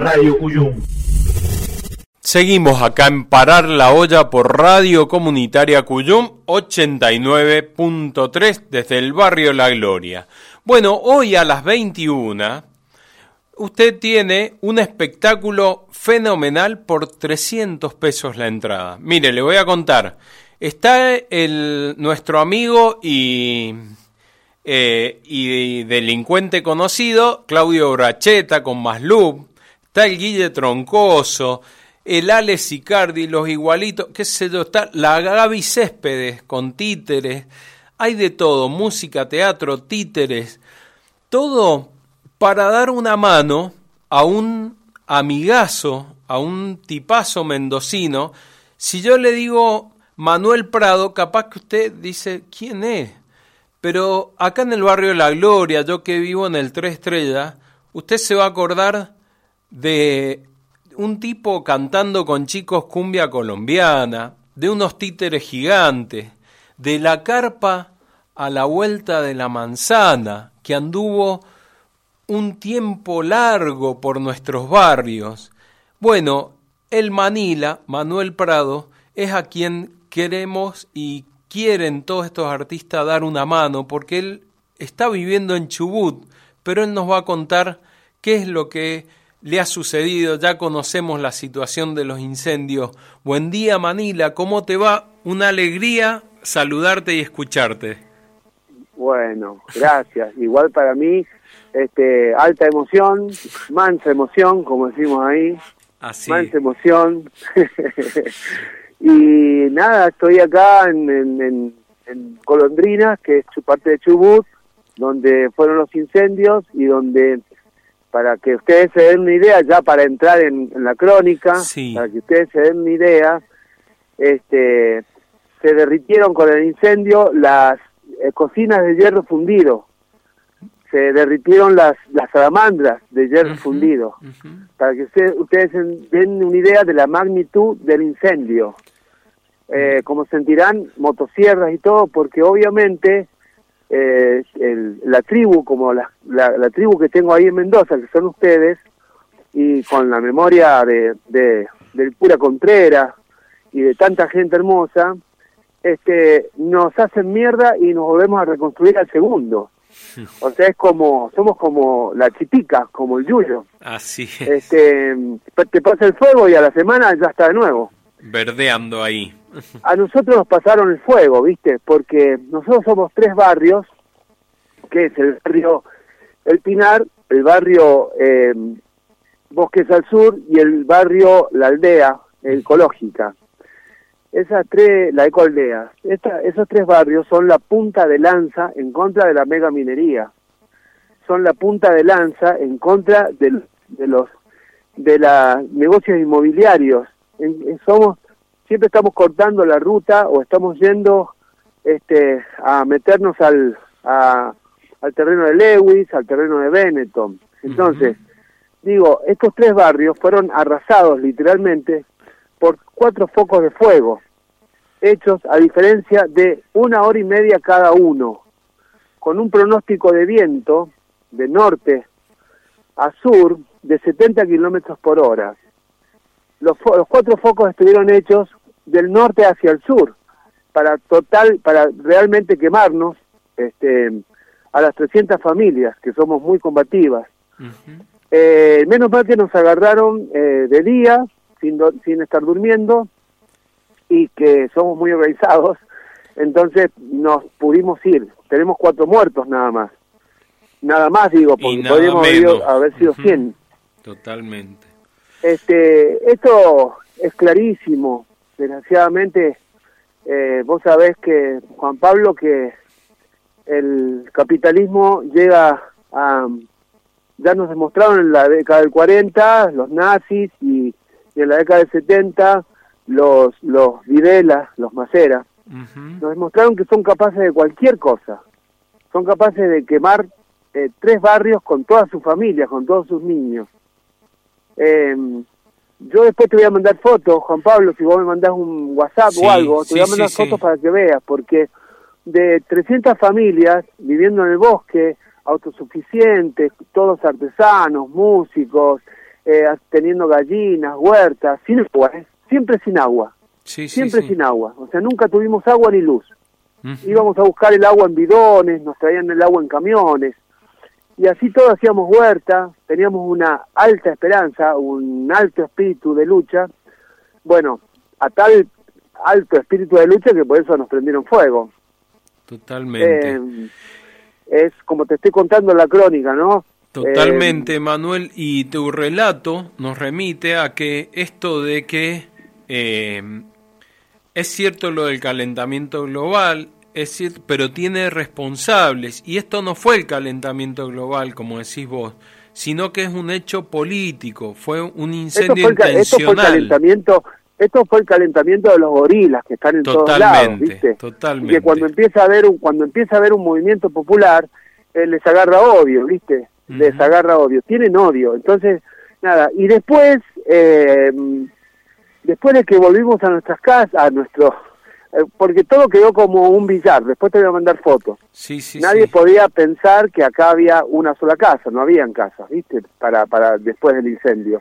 Radio Cuyum. Seguimos acá en Parar la Olla por Radio Comunitaria Cuyum 89.3 desde el barrio La Gloria. Bueno, hoy a las 21 usted tiene un espectáculo fenomenal por 300 pesos la entrada. Mire, le voy a contar. Está nuestro amigo y delincuente conocido, Claudio Bracheta con Maslub. Está el Guille Troncoso, el Alex Icardi, los igualitos, qué sé yo, está la Gaby Céspedes con títeres, hay de todo, música, teatro, títeres, todo para dar una mano a un amigazo, a un tipazo mendocino. Si yo le digo Manuel Prado, capaz que usted dice, ¿quién es? Pero acá en el barrio La Gloria, yo que vivo en el 3 Estrellas, usted se va a acordar de un tipo cantando con chicos cumbia colombiana, de unos títeres gigantes, de la carpa a la vuelta de la manzana, que anduvo un tiempo largo por nuestros barrios. Bueno, el Manila, Manuel Prado, es a quien queremos y quieren todos estos artistas dar una mano, porque él está viviendo en Chubut, pero él nos va a contar qué es lo que le ha sucedido. Ya conocemos la situación de los incendios. Buen día, Manila, ¿cómo te va? Una alegría saludarte y escucharte. Bueno, gracias. Igual para mí, alta emoción, mansa emoción, como decimos ahí. Así. Mansa emoción. Y nada, estoy acá en Golondrinas, que es parte de Chubut, donde fueron los incendios y donde, para que ustedes se den una idea, ya para entrar en la crónica, sí, para que ustedes se den una idea, se derritieron con el incendio las cocinas de hierro fundido, se derritieron las salamandras de hierro fundido, para que ustedes den una idea de la magnitud del incendio. Como sentirán, motosierras y todo, porque obviamente la tribu, como la tribu que tengo ahí en Mendoza, que son ustedes, y con la memoria del Pura Contreras y de tanta gente hermosa, nos hacen mierda y nos volvemos a reconstruir al segundo. O sea, somos como la chipica, como el yuyo. Así es. Te pasa el fuego y a la semana ya está de nuevo. Verdeando ahí. A nosotros nos pasaron el fuego, ¿viste? Porque nosotros somos 3 barrios, que es el barrio El Pinar, el barrio Bosques al Sur y el barrio La Aldea, Ecológica. La Ecoaldea. Esos 3 barrios son la punta de lanza en contra de la mega minería. Son la punta de lanza en contra de los negocios inmobiliarios. Siempre estamos cortando la ruta o estamos yendo a meternos al terreno de Lewis, al terreno de Benetton. Entonces, digo, estos 3 barrios fueron arrasados literalmente por 4 focos de fuego, hechos a diferencia de 1 hora y media cada uno, con un pronóstico de viento de norte a sur de 70 kilómetros por hora. Los 4 focos estuvieron hechos del norte hacia el sur, para realmente quemarnos a las 300 familias, que somos muy combativas. Menos mal que nos agarraron de día, sin estar durmiendo, y que somos muy organizados, entonces nos pudimos ir. Tenemos 4 muertos nada más. Nada más, digo, porque podríamos haber sido 100. Totalmente. Esto es clarísimo. Desgraciadamente, vos sabés que, Juan Pablo, que el capitalismo llega a... Ya nos demostraron en la década del 40, los nazis, y en la década del 70, los Videla, los Macera, nos demostraron que son capaces de cualquier cosa. Son capaces de quemar 3 barrios con todas sus familias, con todos sus niños. Yo después te voy a mandar fotos, Juan Pablo, si vos me mandás un WhatsApp o algo, te voy a mandar fotos para que veas, porque de 300 familias viviendo en el bosque, autosuficientes, todos artesanos, músicos, teniendo gallinas, huertas, sin agua, siempre sin agua, siempre sin agua, o sea, nunca tuvimos agua ni luz. Íbamos a buscar el agua en bidones, nos traían el agua en camiones, y así todo hacíamos huerta, teníamos una alta esperanza, un alto espíritu de lucha, bueno, a tal alto espíritu de lucha que por eso nos prendieron fuego. Totalmente. Es como te estoy contando la crónica, ¿no? Totalmente, Manuel, y tu relato nos remite a que esto de que es cierto lo del calentamiento global, es cierto, pero tiene responsables, y esto no fue el calentamiento global, como decís vos, sino que es un hecho político, fue un incendio intencional. Esto fue el calentamiento de los gorilas que están en todos lados, ¿viste? Totalmente. Y que cuando empieza a haber un movimiento popular, les agarra odio, ¿viste? Les agarra odio, tienen odio. Entonces, nada, y después de que volvimos a nuestras casas, porque todo quedó como un billar, después te voy a mandar fotos. Nadie podía pensar que acá había una sola casa, no habían casas, ¿viste? Para después del incendio.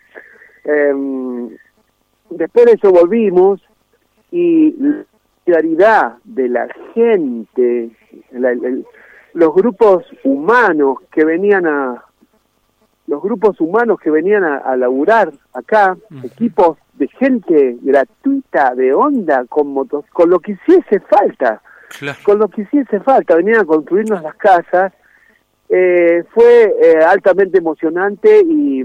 Después de eso volvimos y la solidaridad de la gente, los grupos humanos que venían a laburar acá, equipos de gente gratuita, de onda, con motos, con lo que hiciese falta, venían a construirnos las casas. Fue altamente emocionante y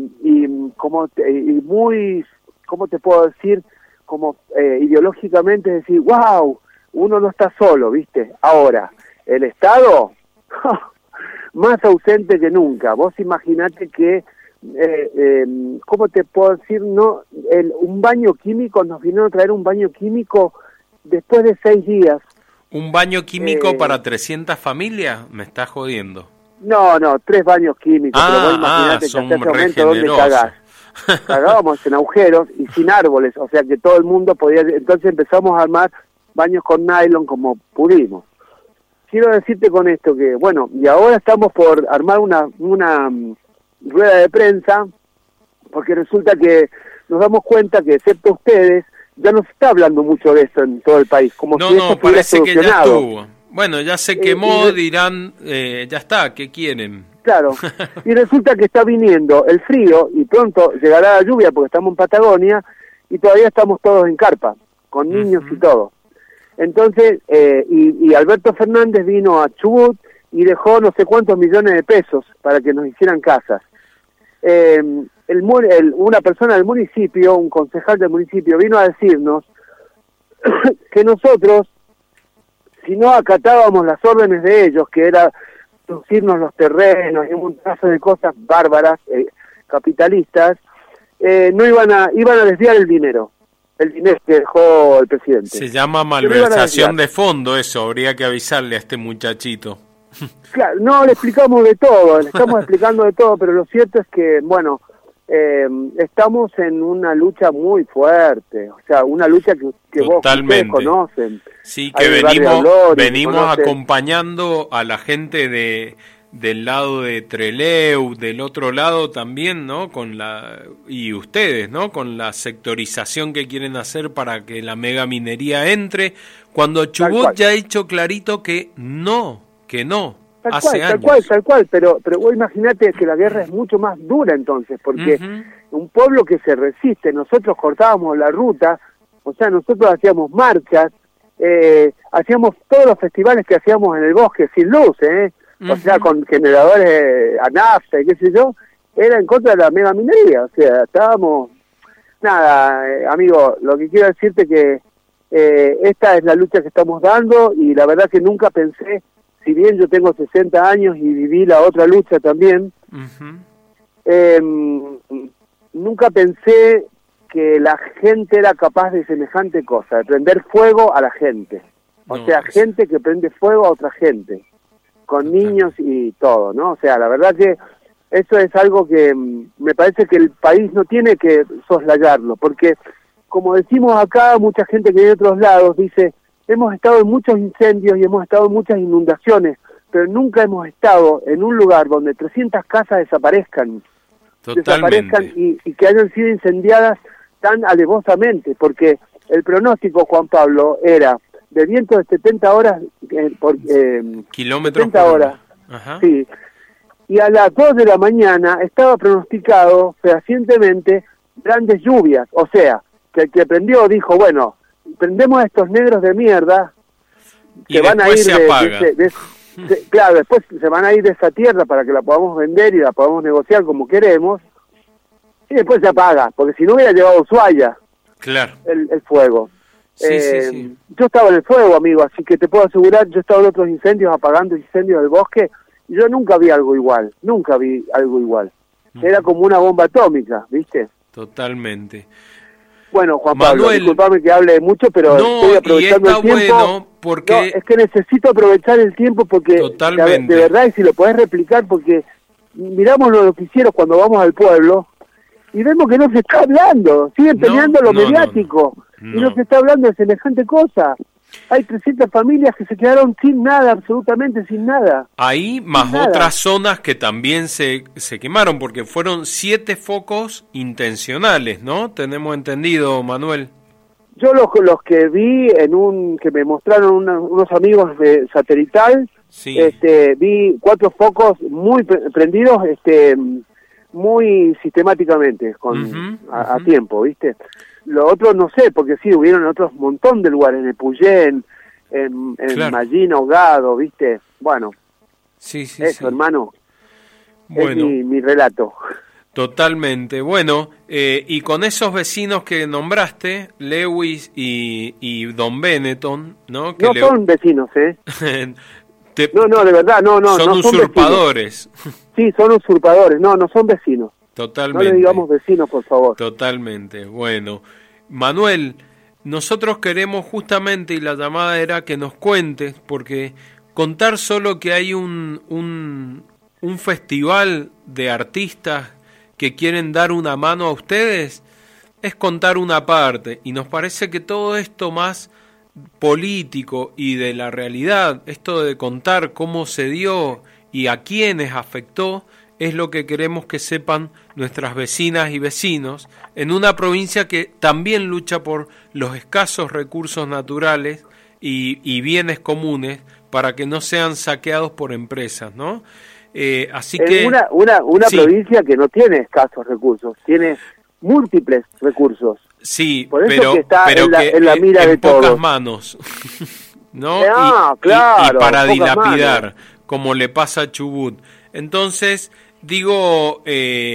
muy, ¿cómo te puedo decir? Como ideológicamente decir, wow, uno no está solo, ¿viste? Ahora, el Estado, más ausente que nunca. Vos imaginate que, ¿cómo te puedo decir? No, un baño químico, nos vinieron a traer un baño químico después de 6 días. ¿Un baño químico para 300 familias? Me estás jodiendo. No, 3 baños químicos, pero vos imaginate que hasta ese momento donde cagás. Cagábamos en agujeros y sin árboles, o sea que todo el mundo podía. Entonces empezamos a armar baños con nylon como pudimos. Quiero decirte con esto que, bueno, y ahora estamos por armar una rueda de prensa, porque resulta que nos damos cuenta que, excepto ustedes, ya no se está hablando mucho de esto en todo el país, como si esto estuviera solucionado. Que ya estuvo. Bueno, ya se quemó, dirán, ya está, ¿qué quieren? Claro, y resulta que está viniendo el frío y pronto llegará la lluvia porque estamos en Patagonia y todavía estamos todos en carpa, con niños y todo. Entonces, y Alberto Fernández vino a Chubut y dejó no sé cuántos millones de pesos para que nos hicieran casas. Una persona del municipio, un concejal del municipio, vino a decirnos que nosotros, si no acatábamos las órdenes de ellos, que era reducirnos los terrenos y un montón de cosas bárbaras, capitalistas, no iban a desviar el dinero que dejó el presidente. Se llama malversación de fondo eso, habría que avisarle a este muchachito. Claro, no, le explicamos de todo, le estamos explicando de todo, pero lo cierto es que, bueno, estamos en una lucha muy fuerte, o sea, una lucha que ustedes conocen. Sí, que venimos acompañando a la gente del lado de Trelew, del otro lado también, ¿no? Y ustedes, ¿no? Con la sectorización que quieren hacer para que la mega minería entre, cuando Chubut ya ha dicho clarito que no. Tal cual, pero vos imaginate que la guerra es mucho más dura entonces, porque un pueblo que se resiste, nosotros cortábamos la ruta, o sea, nosotros hacíamos marchas, hacíamos todos los festivales que hacíamos en el bosque sin luz, o sea, con generadores a nafta y qué sé yo, era en contra de la mega minería, o sea, estábamos... Nada, amigo, lo que quiero decirte que esta es la lucha que estamos dando y la verdad que nunca pensé, si bien yo tengo 60 años y viví la otra lucha también, nunca pensé que la gente era capaz de semejante cosa, de prender fuego a la gente. Gente que prende fuego a otra gente, con niños y todo, ¿no? O sea, la verdad que eso es algo que me parece que el país no tiene que soslayarlo, porque, como decimos acá, mucha gente que viene de otros lados dice, hemos estado en muchos incendios y hemos estado en muchas inundaciones, pero nunca hemos estado en un lugar donde 300 casas desaparezcan. desaparezcan y que hayan sido incendiadas tan alevosamente, porque el pronóstico, Juan Pablo, era de viento de 70 horas por kilómetros 70 por horas. Ajá. Sí. Y a las 2 de la mañana estaba pronosticado fehacientemente grandes lluvias. O sea, que el que prendió dijo, bueno, prendemos a estos negros de mierda y que van a ir se apaga. claro, después se van a ir de esa tierra para que la podamos vender y la podamos negociar como queremos, y después se apaga, porque si no hubiera llevado a Ushuaia claro. el fuego. Sí. Yo estaba en el fuego, amigo, así que te puedo asegurar, yo estaba en otros incendios, apagando incendios del bosque, y yo nunca vi algo igual. Era como una bomba atómica, ¿viste? Totalmente. Bueno, Juan Manuel, Pablo, disculpame que hable mucho, pero estoy aprovechando el tiempo. Bueno porque... No, es que necesito aprovechar el tiempo porque, Totalmente. de verdad, y si lo podés replicar, porque miramos los noticieros cuando vamos al pueblo y vemos que no se está hablando, siguen peleando lo mediático, y no se está hablando de semejante cosa. Hay 300 familias que se quedaron sin nada, absolutamente sin nada. Ahí, más otras zonas que también se quemaron, porque fueron 7 focos intencionales, ¿no? Tenemos entendido, Manuel. Yo los que vi que me mostraron unos amigos de Satelital, sí. Vi 4 focos muy prendidos, muy sistemáticamente, a tiempo, ¿viste? Lo otro no sé, porque sí, hubieron otros montón de lugares, en Epuyén, en claro. Mallín, Ahogado, ¿viste? Bueno, sí, eso, hermano, bueno, es mi relato. Totalmente. Bueno, y con esos vecinos que nombraste, Lewis y Don Benetton, ¿no? Que no son vecinos, ¿eh? No, de verdad, no. Son usurpadores. Sí, son usurpadores, no son vecinos. Totalmente. No le digamos vecinos, por favor. Totalmente. Bueno, Manuel, nosotros queremos justamente, y la llamada era que nos cuentes, porque contar solo que hay un festival de artistas que quieren dar una mano a ustedes es contar una parte, y nos parece que todo esto más político y de la realidad, esto de contar cómo se dio y a quiénes afectó, es lo que queremos que sepan nuestras vecinas y vecinos en una provincia que también lucha por los escasos recursos naturales y bienes comunes para que no sean saqueados por empresas, ¿no? Así que una sí. Provincia que no tiene escasos recursos, tiene múltiples recursos. Sí, por eso pero que está en la mira de todos. En pocas manos, ¿no? Claro, y para dilapidar, manos. Como le pasa a Chubut. Entonces, digo,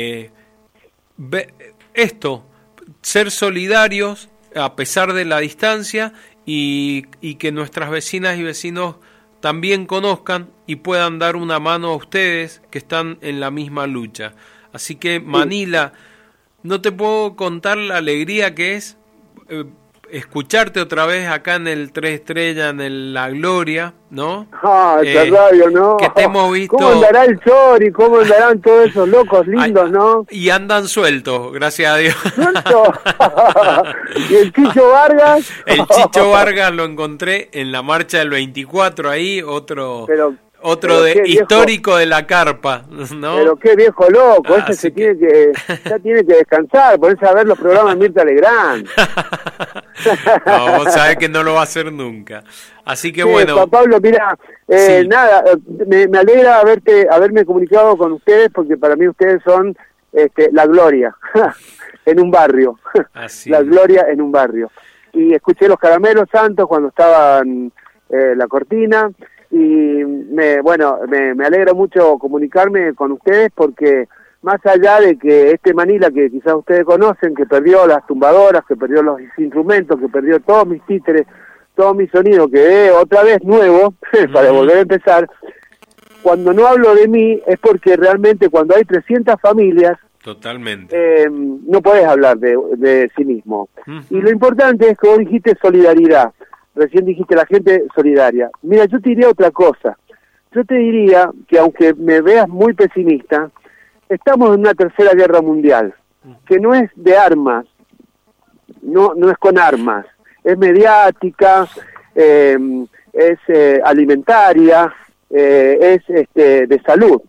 esto, ser solidarios a pesar de la distancia y que nuestras vecinas y vecinos también conozcan y puedan dar una mano a ustedes que están en la misma lucha. Así que, Manila, no te puedo contar la alegría que es escucharte otra vez acá en el 3 Estrellas, en La Gloria, ¿no? Esta radio, ¿no? Que te hemos visto... ¿Cómo andará el Chori? ¿Cómo andarán todos esos locos lindos, no? Y andan sueltos, gracias a Dios. ¿Sueltos? ¿Y el Chicho Vargas? El Chicho Vargas lo encontré en la marcha del 24, ahí, otro histórico de la carpa, ¿no? Pero qué viejo loco, ese ya tiene que descansar, ponerse a ver los programas de Mirta Legrand. No, vos sabés que no lo va a hacer nunca. Así que bueno. Juan Pablo, mira, nada, me alegra haberme comunicado con ustedes, porque para mí ustedes son la gloria en un barrio. La gloria en un barrio. Y escuché los Caramelos Santos cuando estaban La Cortina. Y me alegra mucho comunicarme con ustedes, porque más allá de que Manila, que quizás ustedes conocen, que perdió las tumbadoras, que perdió los instrumentos, que perdió todos mis títeres, todo mi sonido, que otra vez nuevo, para volver a empezar, cuando no hablo de mí es porque realmente cuando hay 300 familias, totalmente, no podés hablar de sí mismo. Y lo importante es que vos dijiste solidaridad. Recién dijiste la gente solidaria. Mira, yo te diría otra cosa. Yo te diría que aunque me veas muy pesimista, estamos en una tercera guerra mundial, que no es de armas, no es con armas, es mediática, es alimentaria, es de salud.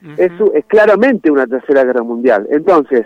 es claramente una tercera guerra mundial. Entonces,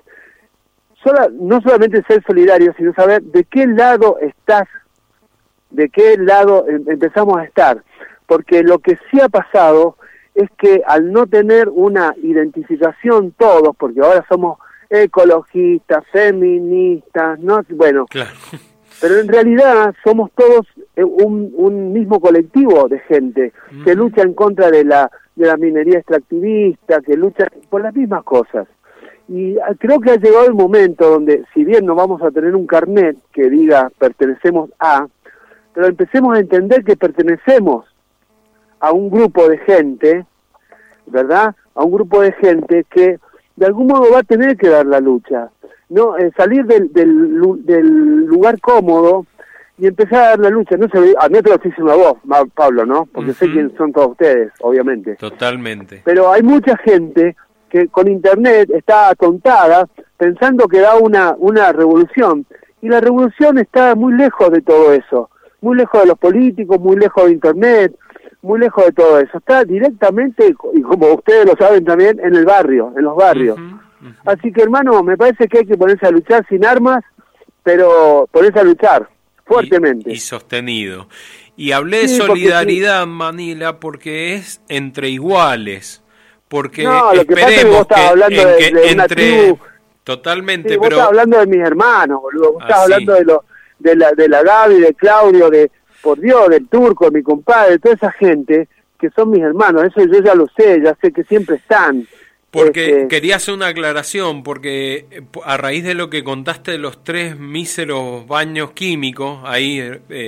no solamente ser solidario, sino saber de qué lado estás, de qué lado empezamos a estar. Porque lo que sí ha pasado es que al no tener una identificación todos, porque ahora somos ecologistas, feministas, ¿no? Bueno, claro. Pero en realidad somos todos un mismo colectivo de gente que lucha en contra de la minería extractivista, que lucha por las mismas cosas. Y creo que ha llegado el momento donde, si bien no vamos a tener un carnet que diga pertenecemos a, pero empecemos a entender que pertenecemos a un grupo de gente, ¿verdad? A un grupo de gente que de algún modo va a tener que dar la lucha. No, salir del lugar cómodo y empezar a dar la lucha. No sé, a mí te lo estoy diciendo a vos, Pablo, ¿no? Porque sé quién son todos ustedes, obviamente. Totalmente. Pero hay mucha gente que con internet está atontada pensando que da una revolución. Y la revolución está muy lejos de todo eso. Muy lejos de los políticos, muy lejos de internet, muy lejos de todo eso. Está directamente, y como ustedes lo saben también, en el barrio, en los barrios. Así que, hermano, me parece que hay que ponerse a luchar sin armas, pero ponerse a luchar fuertemente. Y sostenido. Y hablé de solidaridad, Manila, porque es entre iguales. Porque no, lo que pasa es que vos estás hablando de una tribu. Totalmente, sí, pero... vos estás hablando de mis hermanos, boludo. Vos estás hablando de la Gaby, de Claudio, por Dios, del Turco, de mi compadre, de toda esa gente que son mis hermanos. Eso yo ya lo sé, ya sé que siempre están. Porque quería hacer una aclaración, porque a raíz de lo que contaste de los 3 míseros baños químicos, ahí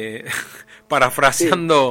parafraseando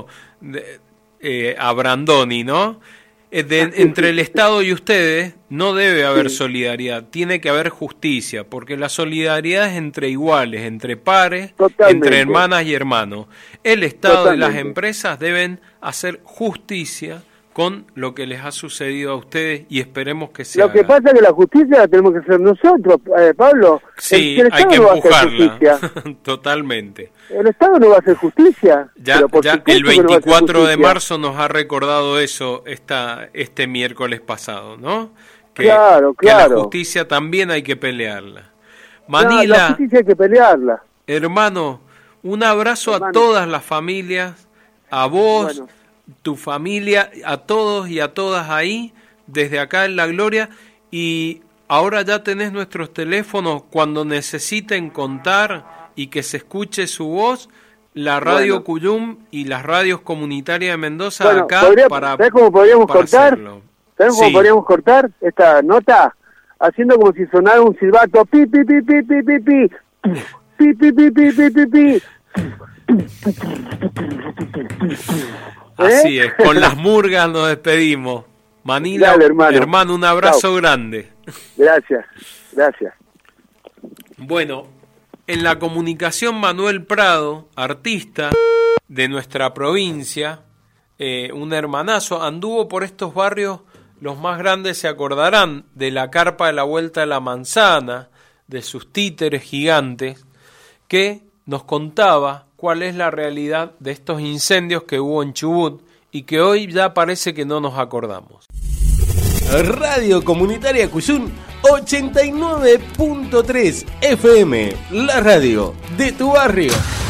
a Brandoni, ¿no? Entre el Estado y ustedes no debe haber solidaridad, tiene que haber justicia, porque la solidaridad es entre iguales, entre pares, entre hermanas y hermanos. El Estado y las empresas deben hacer justicia con lo que les ha sucedido a ustedes y esperemos que sea. Lo que pasa es que la justicia la tenemos que hacer nosotros, Pablo. Sí, hay que empujarla. Totalmente. El Estado no va a hacer justicia. Ya el 24 de marzo nos ha recordado eso este miércoles pasado, ¿no? Claro. Que la justicia también hay que pelearla. Manila, la justicia hay que pelearla. Hermano, un abrazo a todas las familias, a vos, tu familia, a todos y a todas ahí, desde acá en La Gloria, y ahora ya tenés nuestros teléfonos cuando necesiten contar y que se escuche su voz, la Radio Cuyum y las radios comunitarias de Mendoza acá ¿sabés cómo podríamos cortar? Hacerlo. ¿Sabés cómo podríamos cortar esta nota? Haciendo como si sonara un silbato, pi, pi, pi, pi, pi, pi, pi, pi, pi, pi, pi, pi, pi, pi. Así es, con las murgas nos despedimos. Manila, dale, hermano, un abrazo grande. Gracias. Bueno, en la comunicación Manuel Prado, artista de nuestra provincia, un hermanazo, anduvo por estos barrios, los más grandes se acordarán, de la carpa de la Vuelta de la Manzana, de sus títeres gigantes, que nos contaba cuál es la realidad de estos incendios que hubo en Chubut y que hoy ya parece que no nos acordamos. Radio Comunitaria Cuyum 89.3 FM, la radio de tu barrio.